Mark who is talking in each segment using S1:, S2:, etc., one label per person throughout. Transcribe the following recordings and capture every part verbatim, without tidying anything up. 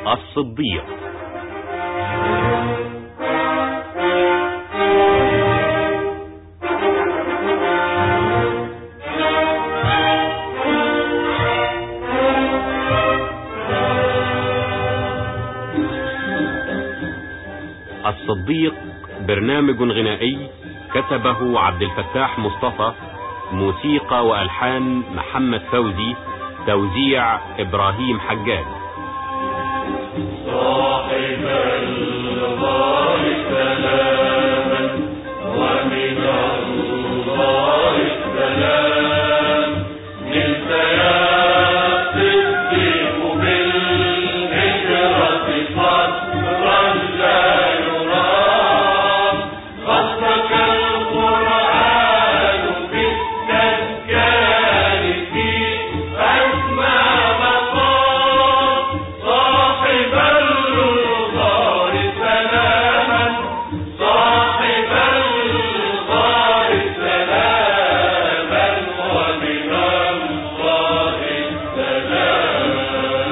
S1: الصديق. الصديق برنامج غنائي كتبه عبد الفتاح مصطفى، موسيقى وألحان محمد فوزي، توزيع إبراهيم حجاج.
S2: صاحب الغار سلاما ومن الله السلام، نلت يا صديق بالهجرة صدرا لا يرام، خصك القرآن بالتذكار في أسمى مقام. صاحب الغار سلاما، صاحب الغار سلاما ومن الله السلام.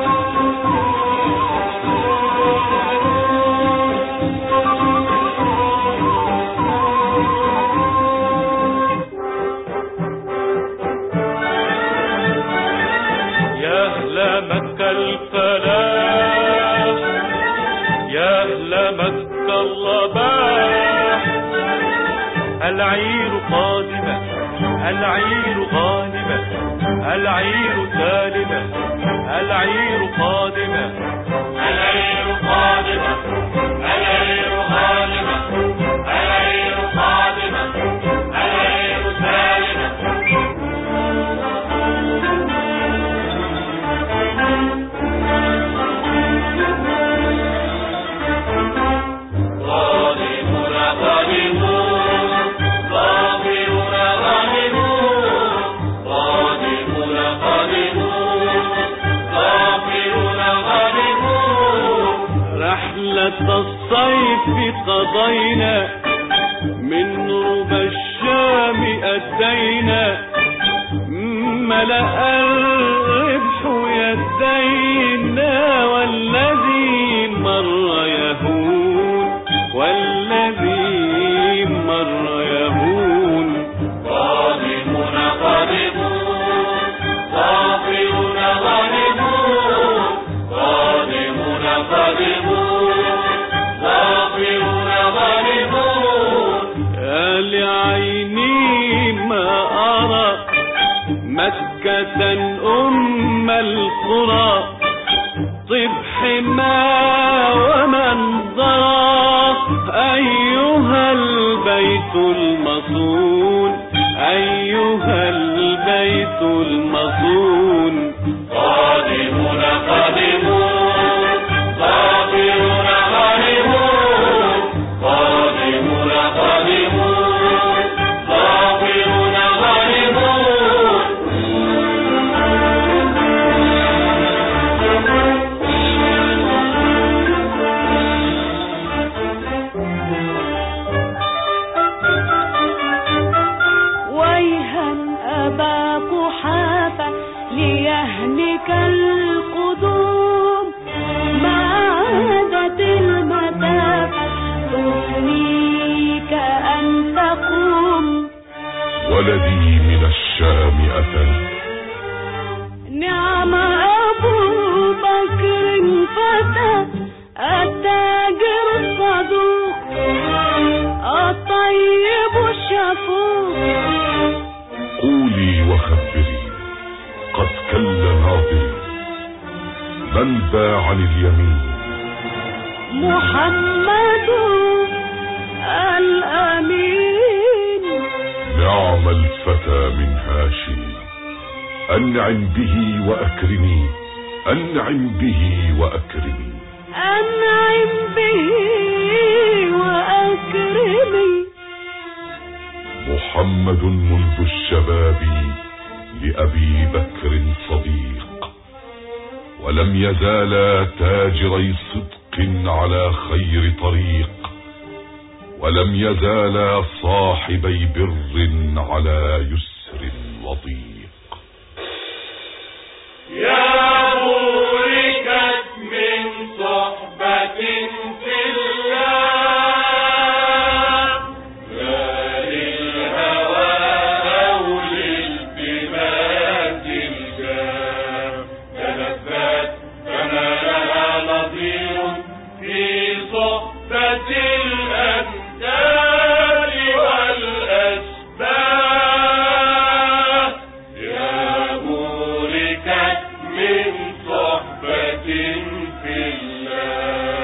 S2: يا أهل مكة الفلاح، يا أهل مكة الرباح، العير قادمة العير غانمة، العير سالمة العير قادمة، العير قادمة العير غانمة، العير قادمة العير سالمة. غانمون غانمون ظافرون غانمون، غانمون غانمون ظافرون غانمون. رحلة الصيف قضينا، من ربى الشام أتينا، ملأ الربح يدينا، والذي مر يهون والذي مر يهون. غانمون غانمون ظافرون غانمون، غانمون غانمون ظافرون غانمون. يا لعيني ما أرى مكة أم القرى، طب حما ومنظرا، أيها البيت المصون، أيها البيت المصون. قادمون قادمون ظافرون غانمون، قادمون قادمون ظافرون غانمون.
S3: ويها أبا قحافة ليهلك القدوم، ما عادت المسافة تثنيك أن تقوم.
S2: ولدي من الشام أتى،
S3: نعم أبو بكر فتى، التاجر الصدوق، الطيب الشفوق.
S2: قولي وخبري قد كل ناظري، من باعني اليمين؟
S3: محمد الأمين.
S2: نعم الفتى من هاشم، أنعم به وأكرمي، أنعم به وأكرمي،
S3: أنعم به وأكرمي.
S2: محمد منذ الشباب لأبي بكر صديق، ولم يزالا تاجري صدق على خير طريق، ولم يزالا صاحبي بر على يسر وضيق. يا بوركت من
S4: في الله.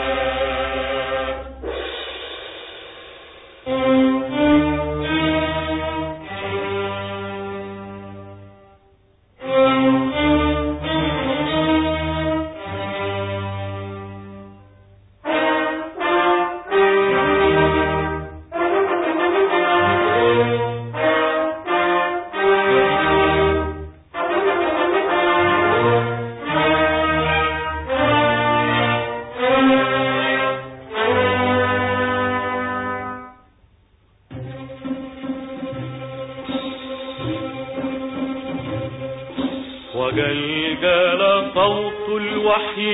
S4: وجلجل صوت الوحي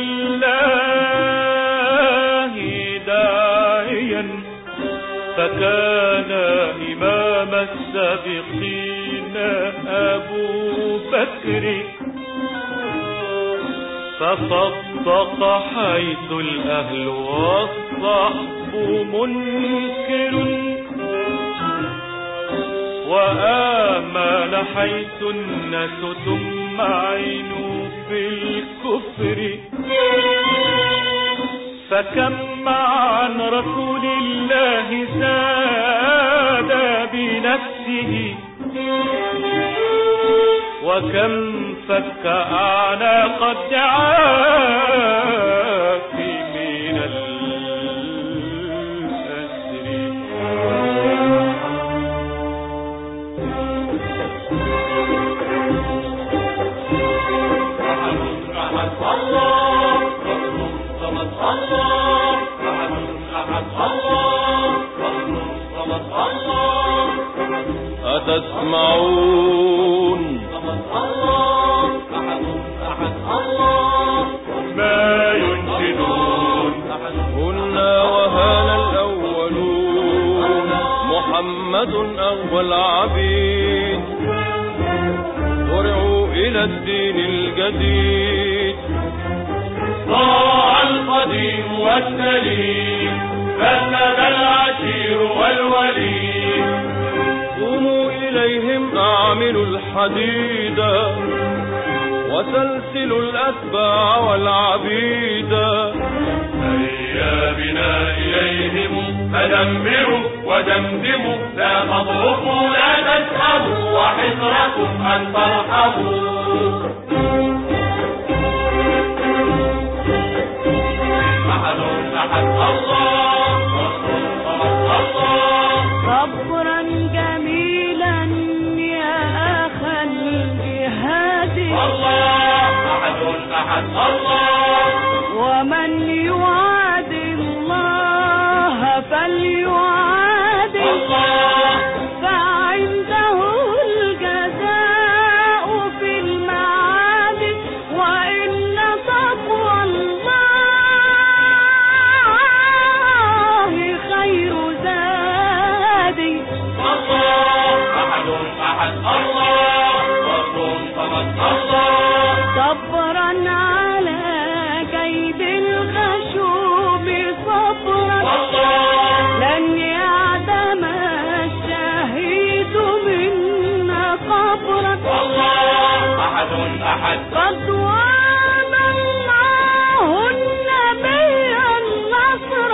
S4: لله داعيا، فكان إمام السابقين أبو بكر، فصدق حيث الأهل والصحب منكر، وآمن حيث الناس تمعن في الكفر. فكم عن رسول الله زاد بنفسه، وكم فك أعناق الدعاة من الأسر. أتسمعون ما ينشدون؟ هنا وهذا الأولون، محمد أغوى العبيد، ورعوا إلى الدين الجديد. ضاع القديم والسليم، فسد العشير والوليد. قوموا إليهم أعملوا الحديد، وسلسلوا الأتباع والعبيد. هيا بنا إليهم فدمروا ودمدموا، لا تضعفوا لا تسأموا، وحذركم أن ترحبوا. أحد أحد الله، الله
S3: صبرا جميلا يا أخ الجهاد،
S4: الله أحد أحد الله.
S3: ومن يعاد الله فليعاد
S4: الله،
S3: فعنده الجزاء في المعاد، وإن تقوى الله خير زادي.
S4: الله أحد أحد الله، رسول صمد الله.
S3: صبرا على كيد الغشوم صبرا،
S4: الله
S3: لن يعدم الشهيد منا قبرا.
S4: الله أحد أحد.
S3: قد وعد الله النبي النصر،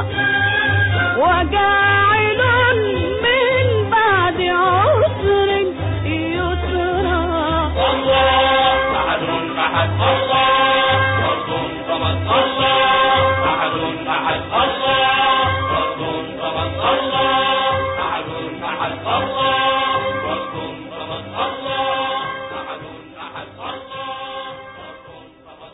S3: وجاعل من بعد عسر يسرا.
S4: الله أحد أحد الله، رسول صمد الله. أحد أحد الله، رسول صمد الله. أحد أحد الله، رسول صمد الله. أحد أحد الله، رسول صمد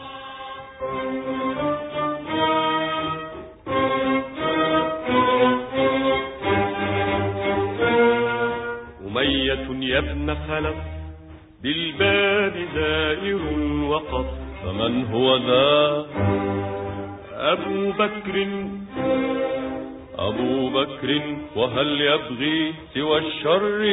S4: الله. أمية يا ابن خلف، بالباب زائر وقف. فمن هو ذا؟ أبو بكر، أبو بكر، وهل يبغي سوى الشر؟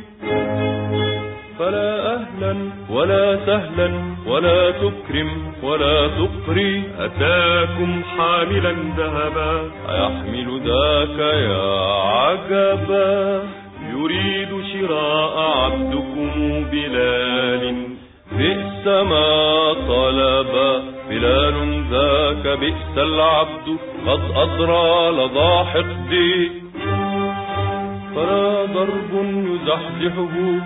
S4: فلا أهلا ولا سهلا ولا تكرم ولا تقري. أتاكم حاملا ذهبا، أيحمل ذاك يا عجبا؟ يريد شراء عبدكم بلال بئس ما طلب بلال ذاك، بئس العبد قد أضرى لظى حقدي. فلا ضرب يزحزحه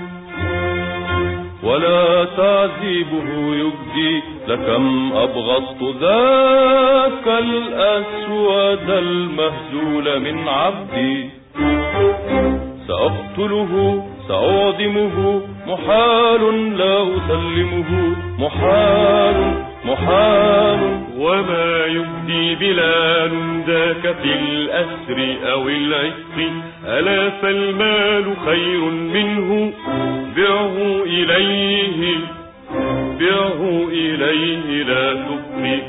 S4: ولا تعذيبه يجدي، لكم أبغضت ذاك الأسود المهزول من عبدي. سأقتله سأعظمه، محال لا أسلمه، محال محال.
S5: وما يبدي بلال ذاك في الأسر أو العتق، ألا فالمال خير منه، بعه إليه بعه إليه لا تبقي.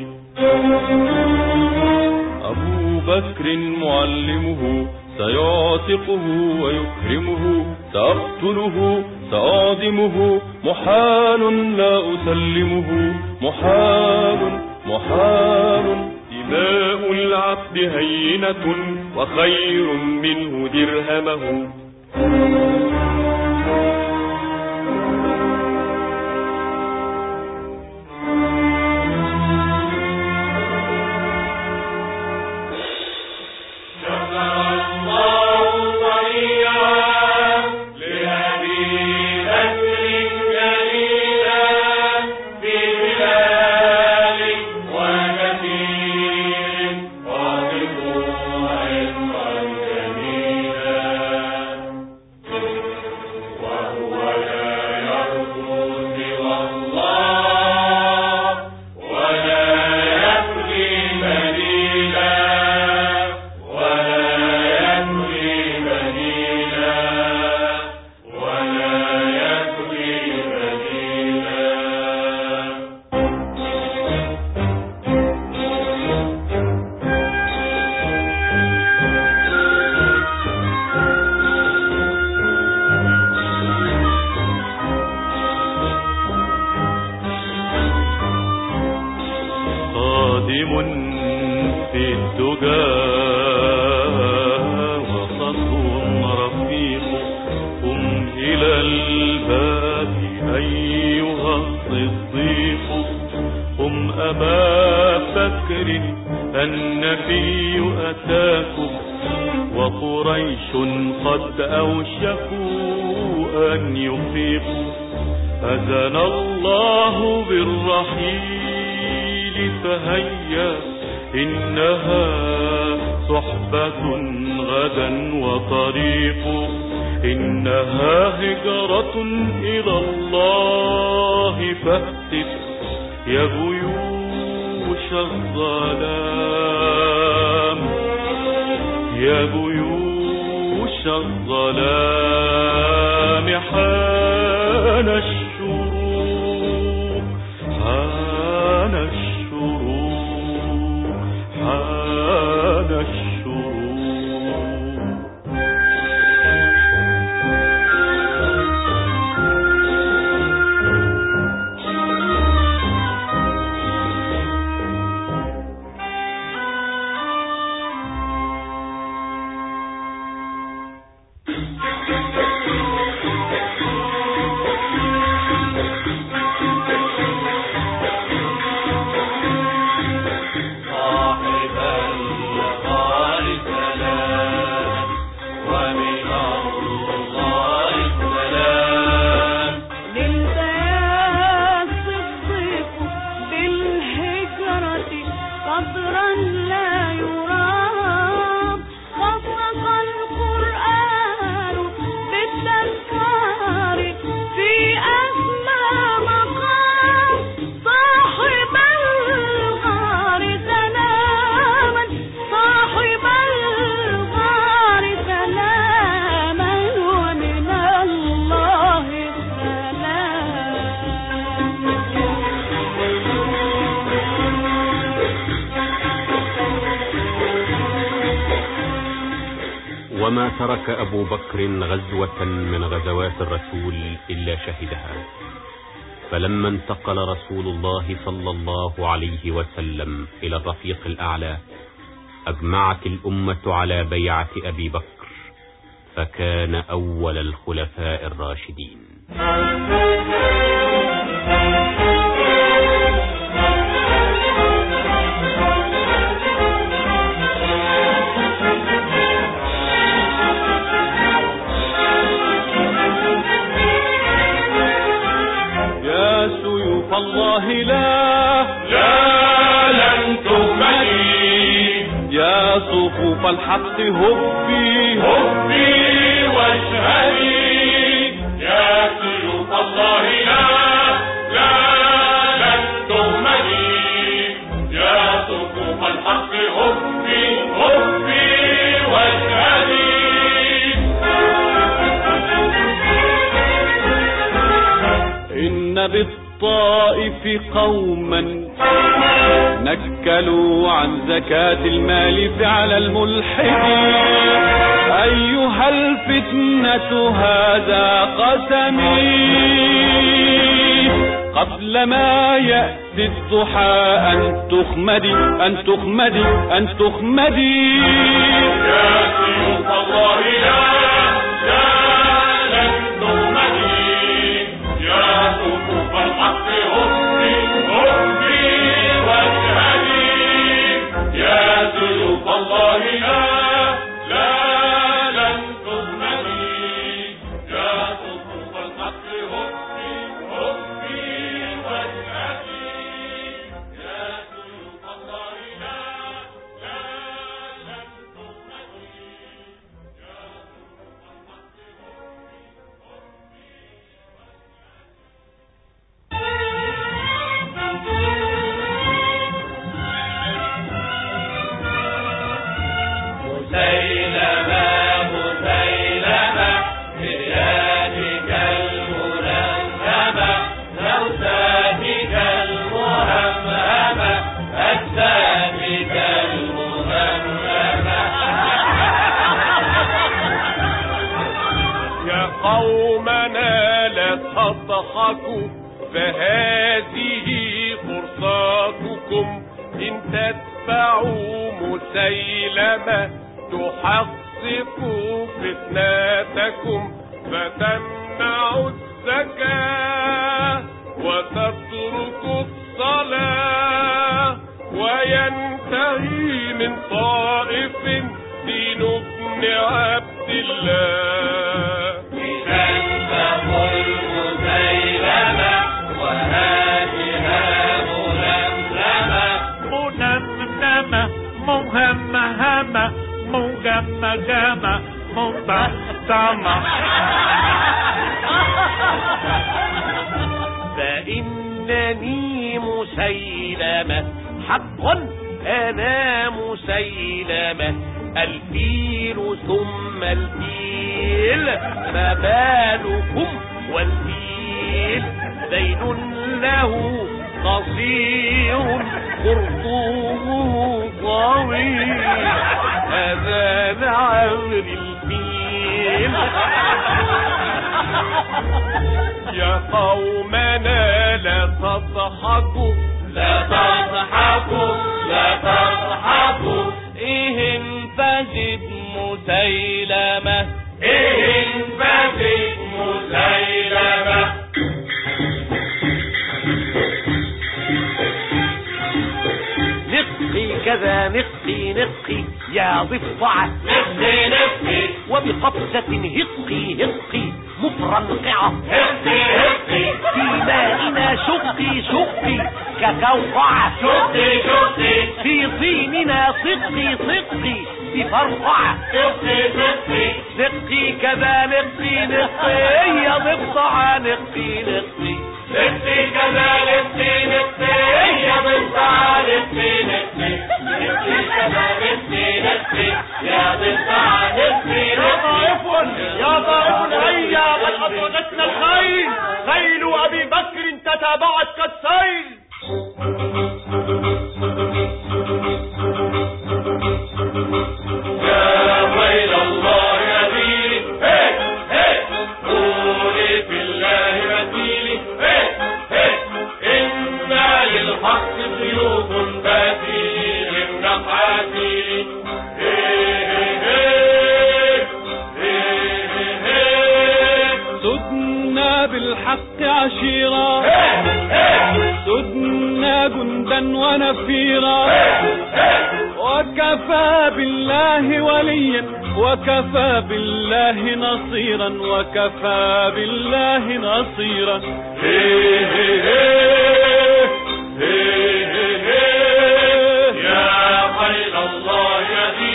S4: أبو بكر معلمه، سيعتقه ويكرمه، سأقتله سأعظمه، محال لا أسلمه، محال محال.
S5: دماء العبد هينة وخير منه درهمه. في الدجى وسط رفيق، قم إلى الباب أيها الصديق. قم أبا بكر النبي أتاكم، وقريش قد أوشكوا أن يفيقوا. أذن الله بالرحيل فهيا، إنها صحبة غدا وطريق. إنها هجرة إلى الله فاهتف يا جيوش الظلام، يا جيوش الظلام. حان الشروق حان الشروق حان الشروق.
S1: وما ترك أبو بكر غزوة من غزوات الرسول إلا شهدها. فلما انتقل رسول الله صلى الله عليه وسلم إلى الرفيق الأعلى، أجمعت الأمة على بيعة أبي بكر، فكان أول الخلفاء الراشدين.
S5: يا صفوف الحق هبي
S4: هبي واشهدي يا سيوف الله لا لا لن تهمدي يا صفوف الحق هبي هبي واشهدي.
S5: إن بالطائف قوما نكلوا عن زكاة المال فعل الملحدين أيها الفتنة هذا قسمي قبل ما يأتي الضحى أن تخمدي أن تخمدي أن تخمدي
S4: يا سيوف الله لا لا لن تهمدي يا صفوف الحق هبي هبي واشهدي يا سيوف الله لا لا لن تهمدي يا صفوف الحق هبي هبي واشهدي يا سيوف الله لا لا لن تهمدي يا صفوف الحق
S6: مسيلمة مسيلمة بريادك الململمة نوساتك المهمهمة أجسادك المهمهمة.
S5: يا قومنا لا تضحكوا فهذه فرصتكم إن تتبعوا مسيلمة تحقق فتنتكم فتمنعوا الزكاة وتتركوا الصلاة وينتهي من طائف دين ابن عبد الله.
S6: إذا فقل مسيلمة وهاتها ململمة
S7: منمنمة مهمهمة مجمجمة مبسمة.
S6: فإنني مسيلمة حق أنا مسيلمة الفيل ثم الفيل ما بالكم والفيل دين له قصير خرطومه طويل هذا لعمر الفيل.
S5: يا قومنا لا تضحكوا
S6: لا تضحكوا لا تضحكوا إهن فزد مسيلمة إهن فزد مسيلمة. نقي كذا نقي نقي يا ضفدع نقي نقي وبقفزة هقي هقي مفرنقعة هقي هقي في مائنا شقي شقي ككوقعة شقي شقي في طيننا صقي صقي بفرقعة صقي صقي نقي كذا نقي نقي يا ضفدع نقي نقي نقي كذا نقي نقي يا ضفدع نقي نقي نقي كذا نقي نقي يا ضفدع نقي نقي.
S7: يا ضائف هيا بل أطردتنا الخيل خيل أبي بكر تتابعت كالسيل.
S4: يا ويل الله يا ديني هي هي قولي في الله مثيلي هي هي إن للحق سيوف بديل النقاتيل
S5: سدنا بالحق عشيرا سدنا جندا ونفيرا وكفى بالله وليا وكفى بالله نصيرا وكفى بالله نصيرا.
S4: يا خيل الله يا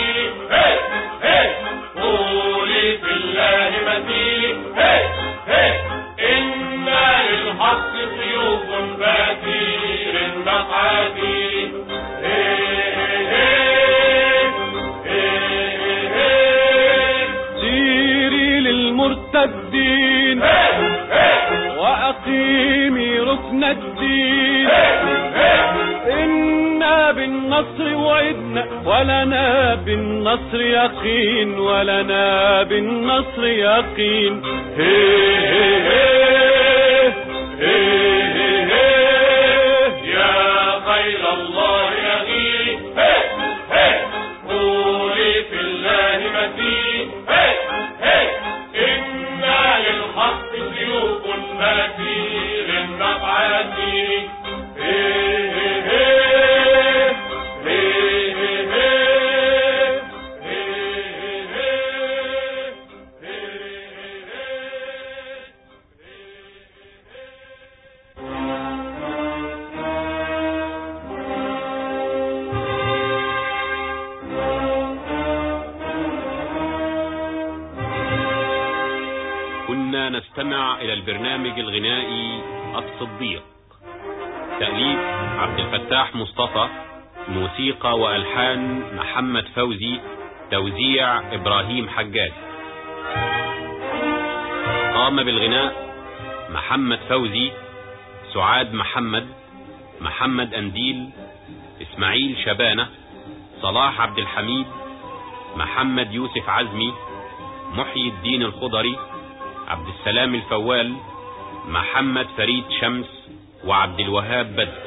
S5: يقين وأقيمي ركن الدين إنا بالنصر وعدنا ولنا بالنصر يقين ولنا بالنصر يقين هي هي هي هي
S7: يا خيل الله يغيب قولي في الله متين إنا للحق سيوف مسير مبعثي
S1: كنا نستمع إلى البرنامج الغنائي الصديق، تأليف عبد الفتاح مصطفى، موسيقى وألحان محمد فوزي، توزيع إبراهيم حجاج. قام بالغناء محمد فوزي، سعاد محمد، محمد أنديل، إسماعيل شبانة، صلاح عبد الحميد، محمد يوسف عزمي، محيي الدين الخضري، عبد السلام الفوال، محمد فريد شمس، وعبد الوهاب بدر.